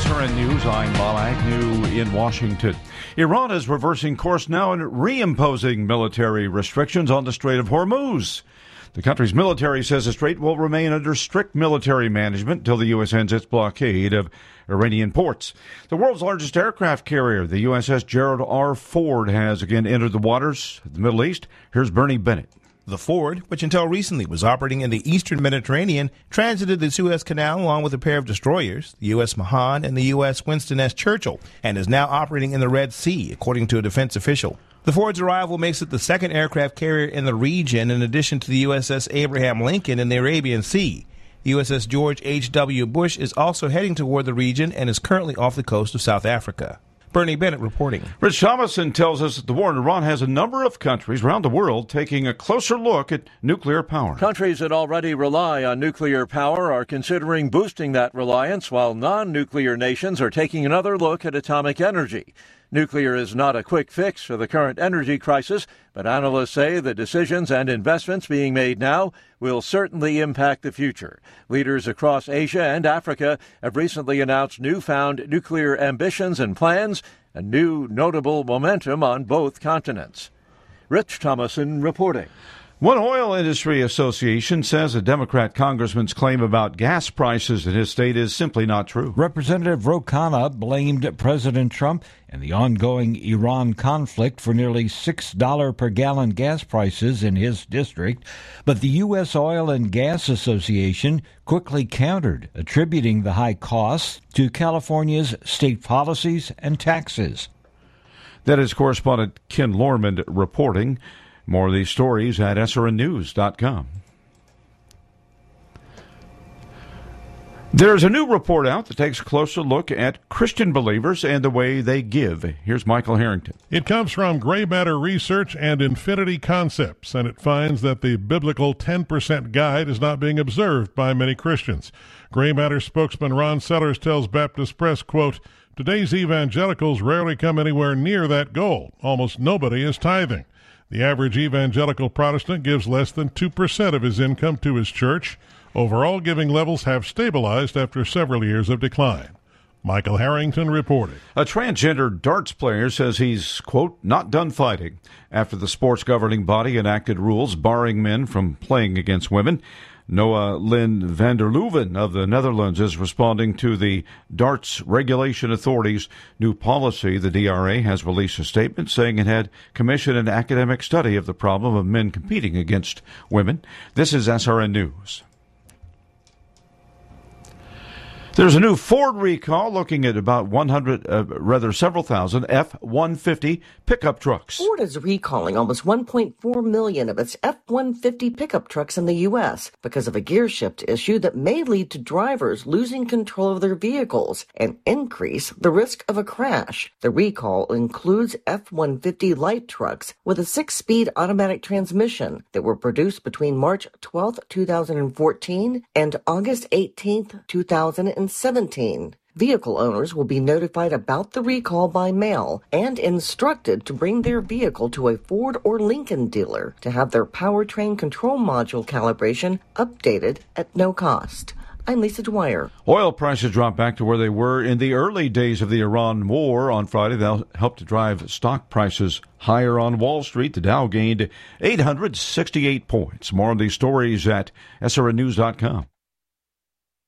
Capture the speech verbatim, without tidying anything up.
S R N News, I'm Bob Agnew in Washington. Iran is reversing course now and reimposing military restrictions on the Strait of Hormuz. The country's military says the strait will remain under strict military management until the U S ends its blockade of Iranian ports. The world's largest aircraft carrier, the U S S Gerald R. Ford, has again entered the waters of the Middle East. Here's Bernie Bennett. The Ford, which until recently was operating in the eastern Mediterranean, transited the Suez Canal along with a pair of destroyers, the U S Mahan and the U S Winston S. Churchill, and is now operating in the Red Sea, according to a defense official. The Ford's arrival makes it the second aircraft carrier in the region, in addition to the U S S Abraham Lincoln in the Arabian Sea. The U S S George H W. Bush is also heading toward the region and is currently off the coast of South Africa. Bernie Bennett reporting. Rich Thomason tells us that the war in Iran has a number of countries around the world taking a closer look at nuclear power. Countries that already rely on nuclear power are considering boosting that reliance, while non-nuclear nations are taking another look at atomic energy. Nuclear is not a quick fix for the current energy crisis, but analysts say the decisions and investments being made now will certainly impact the future. Leaders across Asia and Africa have recently announced newfound nuclear ambitions and plans, a new notable momentum on both continents. Rich Thomason reporting. One oil industry association says a Democrat congressman's claim about gas prices in his state is simply not true. Representative Ro Khanna blamed President Trump and the ongoing Iran conflict for nearly six dollars per gallon gas prices in his district. But the U S Oil and Gas Association quickly countered, attributing the high costs to California's state policies and taxes. That is correspondent Ken Lorman reporting. More of these stories at S R N news dot com. There's a new report out that takes a closer look at Christian believers and the way they give. Here's Michael Harrington. It comes from Gray Matter Research and Infinity Concepts, and it finds that the biblical ten percent guide is not being observed by many Christians. Gray Matter spokesman Ron Sellers tells Baptist Press, quote, "Today's evangelicals rarely come anywhere near that goal. Almost nobody is tithing. The average evangelical Protestant gives less than two percent of his income to his church. Overall giving levels have stabilized after several years of decline." Michael Harrington reporting. A transgender darts player says he's, quote, not done fighting after the sports governing body enacted rules barring men from playing against women. Noah Lynn van der Leuven of the Netherlands is responding to the Darts Regulation Authority's new policy. The D R A has released a statement saying it had commissioned an academic study of the problem of men competing against women. This is S R N News. There's a new Ford recall looking at about one hundred, uh, rather several thousand F one fifty pickup trucks. Ford is recalling almost one point four million of its F one fifty pickup trucks in the U S because of a gear shift issue that may lead to drivers losing control of their vehicles and increase the risk of a crash. The recall includes F one fifty light trucks with a six-speed automatic transmission that were produced between March twelfth, two thousand fourteen and August eighteenth, two thousand seventeen. Vehicle owners will be notified about the recall by mail and instructed to bring their vehicle to a Ford or Lincoln dealer to have their powertrain control module calibration updated at no cost. I'm Lisa Dwyer. Oil prices dropped back to where they were in the early days of the Iran war on Friday. That helped to drive stock prices higher on Wall Street. The Dow gained eight hundred sixty-eight points. More of these stories at S R N news dot com.